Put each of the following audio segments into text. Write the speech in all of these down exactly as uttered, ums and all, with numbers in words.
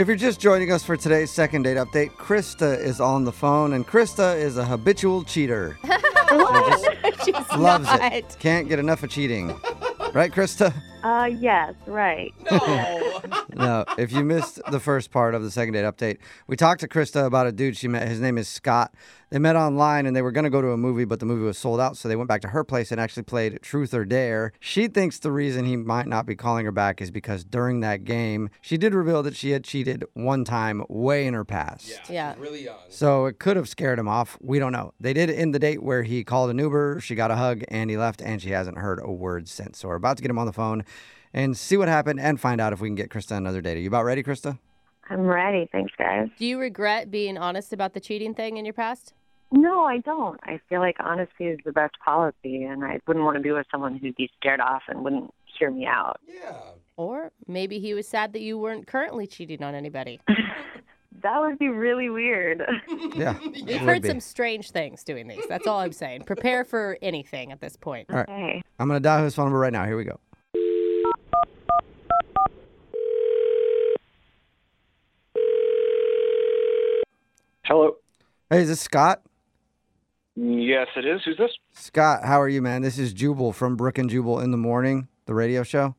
If you're just joining us for today's second date update, Krista is on the phone, and Krista is a habitual cheater. She just She's loves not. it. Can't get enough of cheating. Right, Krista? Uh, yes, right. No. No, if you missed the first part of the second date update, we talked to Krista about a dude she met. His name is Scott. They met online, and they were going to go to a movie, but the movie was sold out, so they went back to her place and actually played Truth or Dare. She thinks the reason he might not be calling her back is because during that game, she did reveal that she had cheated one time way in her past. Yeah, Yeah. she's really young. So it could have scared him off. We don't know. They did end the date where he called an Uber, she got a hug, and he left, and she hasn't heard a word since. So we're about to get him on the phone and see what happened and find out if we can get Krista another date. Are you about ready, Krista? I'm ready. Thanks, guys. Do you regret being honest about the cheating thing in your past? No, I don't. I feel like honesty is the best policy, and I wouldn't want to be with someone who'd be scared off and wouldn't hear me out. Yeah. Or maybe he was sad that you weren't currently cheating on anybody. That would be really weird. Yeah. We've it would heard be. some strange things doing these. That's all I'm saying. Prepare for anything at this point. All right. Okay. I'm going to dial his phone number right now. Here we go. Hello. Hey, is this Scott? Yes, it is. Who's this? Scott, how are you, man? This is Jubal from Brook and Jubal in the Morning, the radio show.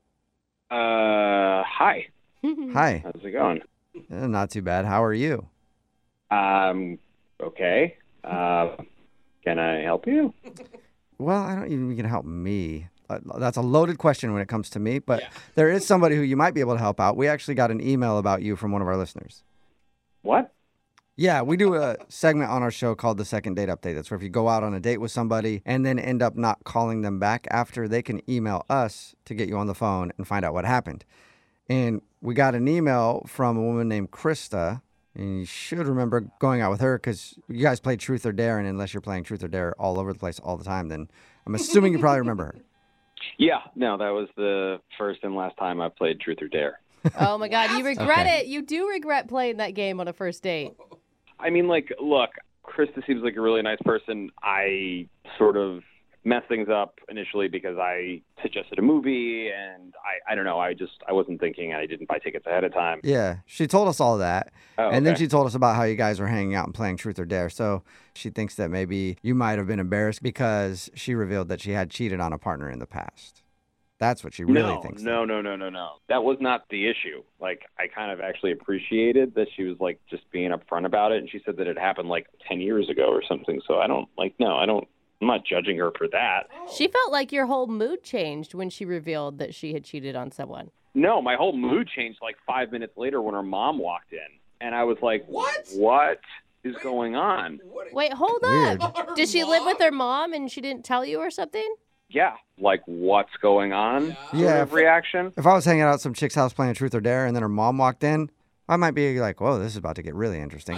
Uh, hi. Hi. How's it going? Eh, not too bad. How are you? Um, okay. Uh, can I help you? Well, I don't even think you can help me. Uh, That's a loaded question when it comes to me, but Yeah. there is somebody who you might be able to help out. We actually got an email about you from one of our listeners. What? Yeah, we do a segment on our show called the Second Date Update. That's where if you go out on a date with somebody and then end up not calling them back after, they can email us to get you on the phone and find out what happened. And we got an email from a woman named Krista, and you should remember going out with her because you guys played Truth or Dare, and unless you're playing Truth or Dare all over the place all the time, then I'm assuming you probably remember her. Yeah, no, that was the first and last time I played Truth or Dare. Oh, my God. You regret Okay. it. You do regret playing that game on a first date. I mean, like, look, Krista seems like a really nice person. I sort of messed things up initially because I suggested a movie, and I, I don't know, I just, I wasn't thinking, I didn't buy tickets ahead of time. Yeah, she told us all that. Oh, And then okay. she told us about how you guys were hanging out and playing Truth or Dare. So she thinks that maybe you might have been embarrassed because she revealed that she had cheated on a partner in the past. That's what she really no, thinks. No, no, no, no, no. That was not the issue. Like, I kind of actually appreciated that she was, like, just being upfront about it. And she said that it happened, like, ten years ago or something. So I don't, like, no, I don't, I'm not judging her for that. She felt like your whole mood changed when she revealed that she had cheated on someone. No, my whole mood changed, like, five minutes later when her mom walked in. And I was like, What? What is going on? What? Wait, hold Weird. up. Her Did she live with mom? her mom and she didn't tell you or something? Yeah, like, what's going on? Yeah. Sort Yeah, of if- reaction. If I was hanging out at some chick's house playing Truth or Dare and then her mom walked in, I might be like, whoa, this is about to get really interesting. Or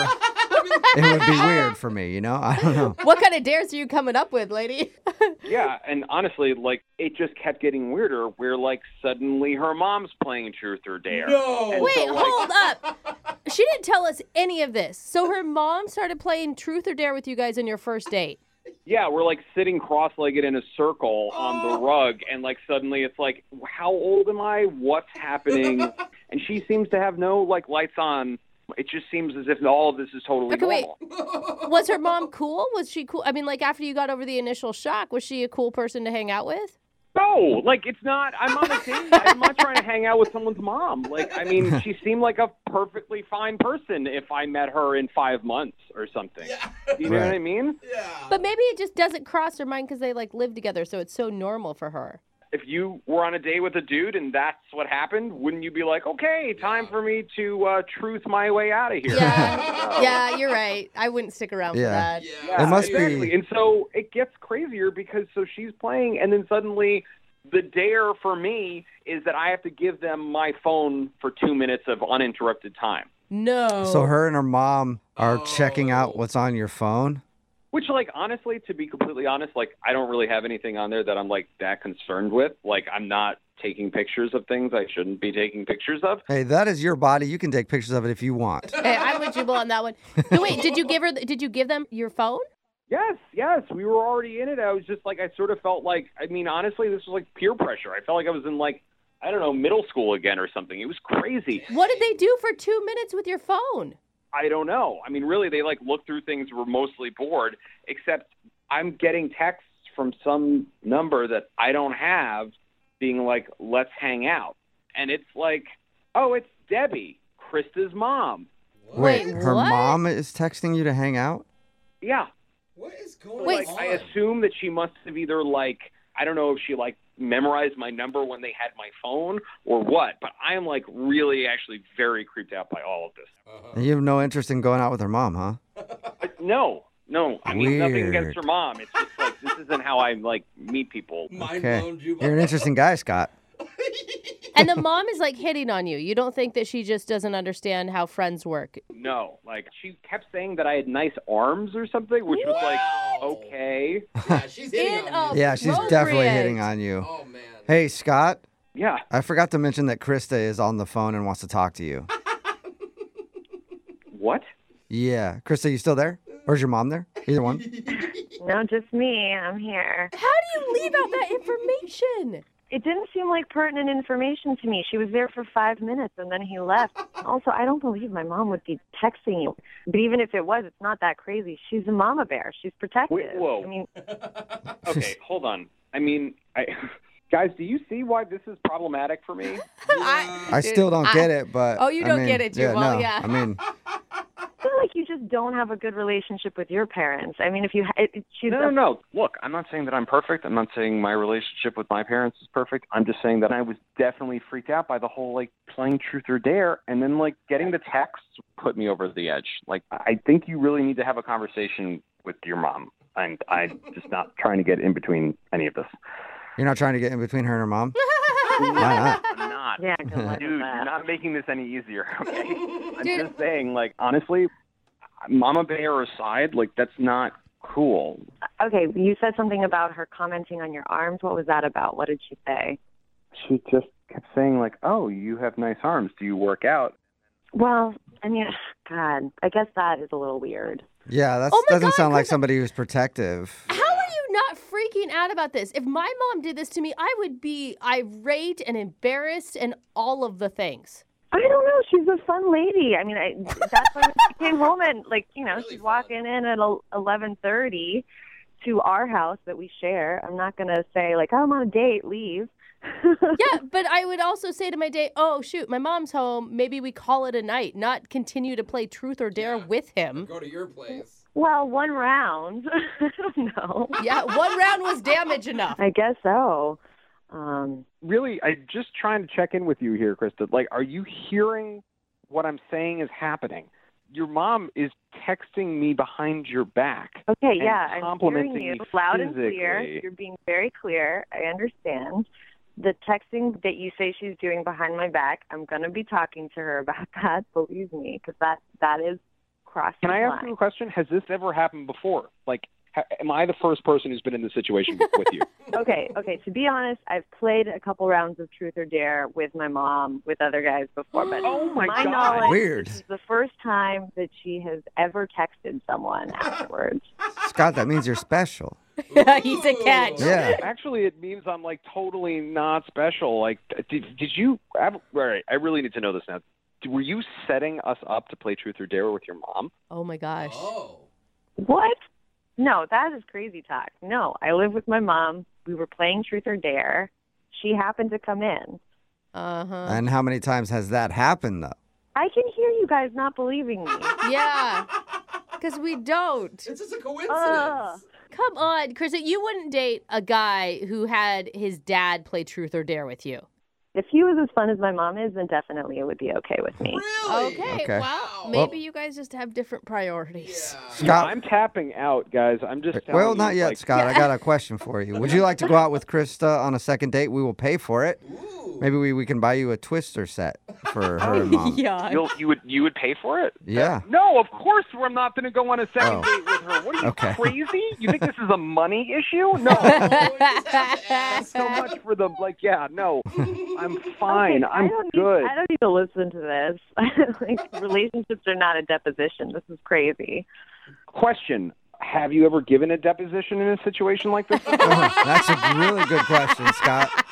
it would be weird for me, you know? I don't know. What kind of dares are you coming up with, lady? Yeah, and honestly, like, it just kept getting weirder where, like, suddenly her mom's playing Truth or Dare. No. And Wait, so, like, hold up. She didn't tell us any of this. So her mom started playing Truth or Dare with you guys on your first date. Yeah, we're, like, sitting cross-legged in a circle on the rug, and, like, suddenly it's like, how old am I? What's happening? And she seems to have no, like, lights on. It just seems as if all of this is totally Okay, wait. normal. Was her mom cool? Was she cool? I mean, like, after you got over the initial shock, was she a cool person to hang out with? No, like, it's not, I'm on a date. I'm not trying to hang out with someone's mom. Like, I mean, she seemed like a perfectly fine person if I met her in five months or something. Yeah. You know Right. what I mean? Yeah. But maybe it just doesn't cross her mind because they, like, live together, so it's so normal for her. If you were on a date with a dude and that's what happened, wouldn't you be like, okay, time for me to uh, truth my way out of here? Yeah, yeah, you're right. I wouldn't stick around Yeah. for that. Yeah. Yeah, It must be- exactly. And so it gets crazier because so she's playing, and then suddenly the dare for me is that I have to give them my phone for two minutes of uninterrupted time. No. So her and her mom are checking out Oh. what's on your phone? Which, like, honestly, to be completely honest, like, I don't really have anything on there that I'm, like, that concerned with. Like, I'm not taking pictures of things I shouldn't be taking pictures of. Hey, that is your body. You can take pictures of it if you want. Hey, I'm with Jubal on that one. No, wait, did you give her? Did you give them your phone? Yes, yes, we were already in it. I was just, like, I sort of felt like, I mean, honestly, this was, like, peer pressure. I felt like I was in, like, I don't know, middle school again or something. It was crazy. What did they do for two minutes with your phone? I don't know. I mean, really, they like looked through things, were mostly bored, except I'm getting texts from some number that I don't have being like, let's hang out. And it's like, oh, it's Debbie, Krista's mom. Wait, Wait, her what? mom is texting you to hang out? Yeah. What is going Wait, on? I assume that she must have either like, I don't know if she like memorized my number when they had my phone or what, but I am like really actually very creeped out by all of this. Uh-huh. You have no interest in going out with her mom, huh? Uh, No, no. I mean, nothing Weird. against her mom. It's just like, this isn't how I like meet people. Mind Okay. blown, Juba. You're an interesting guy, Scott. And the mom is like hitting on you. You don't think that she just doesn't understand how friends work? No, like she kept saying that I had nice arms or something, which was like, Wow. okay. Yeah, she's hitting In on a- you. Yeah, she's definitely Appropriate. hitting on you. Oh, man. Hey, Scott, Yeah. I forgot to mention that Krista is on the phone and wants to talk to you. What? Yeah. Krista, you still there? Or is your mom there? Either one. No, just me. I'm here. How do you leave out that information? It didn't seem like pertinent information to me. She was there for five minutes and then he left. Also, I don't believe my mom would be texting you. But even if it was, it's not that crazy. She's a mama bear. She's protective. Wait, whoa. I mean, Okay, hold on. I mean, I, guys, do you see why this is problematic for me? I- I still don't I- get it, but. Oh, you I don't mean, get it, yeah, Jubal, no. yeah. I mean, I feel like you just don't have a good relationship with your parents. I mean, if you, it, it- she's No, no, no. Look, I'm not saying that I'm perfect. I'm not saying my relationship with my parents is perfect. I'm just saying that I was definitely freaked out by the whole, like, playing truth or dare, and then, like, getting the texts put me over the edge. Like, I think you really need to have a conversation with your mom, and I'm just not trying to get in between any of this. you're not trying to get in between her and her mom? Why not? I'm not. Yeah, good luck Dude, with you're that. not making this any easier, okay? I'm Dude. just saying, like, honestly, Mama Bear aside, like, that's not cool. Okay, you said something about her commenting on your arms. What was that about? What did she say? She just kept saying, like, oh, you have nice arms. Do you work out? Well, I mean, God, I guess that is a little weird. Yeah, that Oh my doesn't God, sound like Krista- somebody who's protective. How are you not freaking out about this? If my mom did this to me, I would be irate and embarrassed and all of the things. I don't know. She's a fun lady. I mean, I, that's when she came home and, like, you know, Really she's fun. walking in at eleven thirty to our house that we share. I'm not going to say, like, oh, I'm on a date, leave. Yeah, but I would also say to my date, oh, shoot, my mom's home. Maybe we call it a night, not continue to play truth or dare Yeah. with him. Go to your place. Well, one round. I don't know. Yeah, one round was damage enough. I guess so. Um, Really, I'm just trying to check in with you here, Krista. Like, are you hearing what I'm saying is happening? Your mom is texting me behind your back. okay, and yeah, I'm complimenting hearing you me loud and clear. physically. You're being very clear. I understand. The texting that you say she's doing behind my back, I'm going to be talking to her about that, believe me, because that, that is crossing Can I the ask line. you a question? Has this ever happened before? Like, ha- am I the first person who's been in this situation with you? Okay, okay. To be honest, I've played a couple rounds of Truth or Dare with my mom, with other guys before, but Oh, my God. knowledge, Weird. this is the first time that she has ever texted someone afterwards. Scott, that means you're special. He's a catch. Yeah. Actually, it means I'm like totally not special. Like, did did you? I, all right, I really need to know this now. Were you setting us up to play Truth or Dare with your mom? Oh, my gosh. Oh. What? No, that is crazy talk. No, I live with my mom. We were playing Truth or Dare. She happened to come in. Uh-huh. And how many times has that happened, though? I can hear you guys not believing me. Yeah, because we don't. It's just a coincidence. Ugh. Come on, Chris, you wouldn't date a guy who had his dad play Truth or Dare with you. If he was as fun as my mom is, then definitely it would be okay with me. Really? Okay, Okay. well, Wow. maybe you guys just have different priorities. Yeah. Scott, I'm tapping out, guys. I'm just telling well, you, not yet, like, Scott. I got a question for you. Would you like to go out with Krista on a second date? We will pay for it. Ooh. Maybe we, we can buy you a Twister set for her and mom. Yeah. You'll, you would you would pay for it? Yeah. No, of course I'm not going to go on a second Oh. date with her. What are you Okay. crazy? You think this is a money issue? No. Ask. So much for the like. Yeah, no. I'm fine. Okay, I'm I don't good. Need, I don't need to listen to this. Like, relationships are not a deposition. This is crazy. Question: have you ever given a deposition in a situation like this? That's a really good question, Scott.